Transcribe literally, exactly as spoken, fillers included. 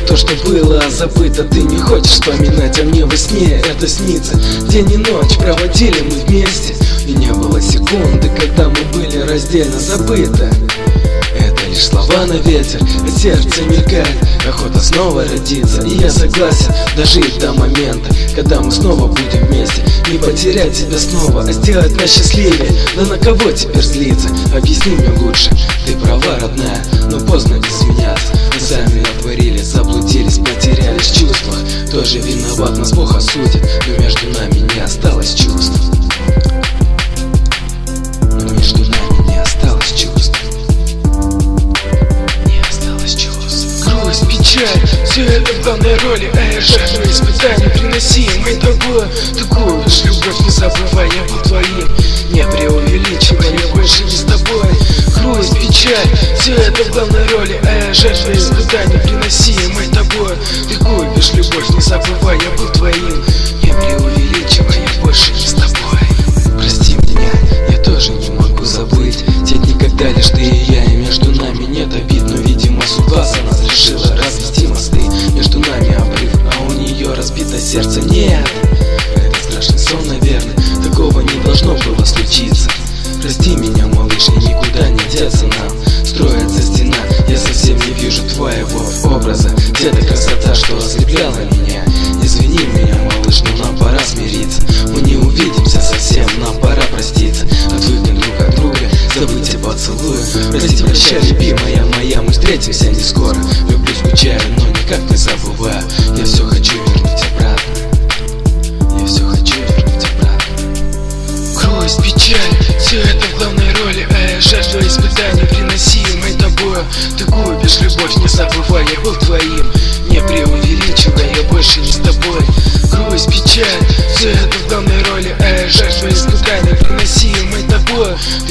то, что было забыто. Ты не хочешь вспоминать, а мне во сне это снится. День и ночь проводили мы вместе, и не было секунды, когда мы были раздельно забыты. Это лишь слова на ветер, а сердце мелькает. Охота снова родиться, и я согласен дожить до момента, когда мы снова будем вместе. Не потерять тебя снова, а сделать нас счастливее. Да на кого теперь злиться? Объясни мне лучше. Ты права, родная, но поздно изменяться. Мы сами натворили, заблудились, потерялись в чувствах. Тоже виноват, нас Бог осудит, но между нами не осталось чувств. Но между нами не осталось чувств. Не осталось чувств. Грусть, печаль, все это в главной роли, а я жажду испытаний, приносимой тобой. Такую лишь любовь не забывай, я был твоим, не преувеличивай, я больше не с тобой. Грусть, печаль, все это в главной роли, а я жажду испытаний, приносимой тобой. Такую лишь любовь не забывай, я был твоим, не преувеличивай, я больше не с тобой. Прости меня, я тоже не могу забыть те дни, когда лишь ты и я, и между нами нет обид. Но, видимо, судьба за нас решила развести мосты. Между нами обрыв, а у нее разбито сердце. Нет, это страшный сон, наверное, такого не должно было случиться. Прости меня, малыш, и никуда не деться нам. Строится стена, я совсем не вижу твоего образа. Где та красота, что ослепляла меня? Извини меня, малыш, но нам пора смириться. Мы не увидимся совсем, нам пора проститься. Отвыкнем друг от друга, забыть о поцелуе. Прости, прощай, любимая моя, мы встретимся не скоро. Люблю, скучаю, но никак не забываю. Я все хочу вернуть обратно. Я все хочу вернуть обратно. Грусть, печаль, все это в главной роли, а я жажду испытаний, приносимой тобою. Такую бишь любовь не забывай, я был твоим, не преувеличивай, я больше не с тобой. Грусть, печаль, все это в главной роли, а я жажду испытаний, приносимой тобой.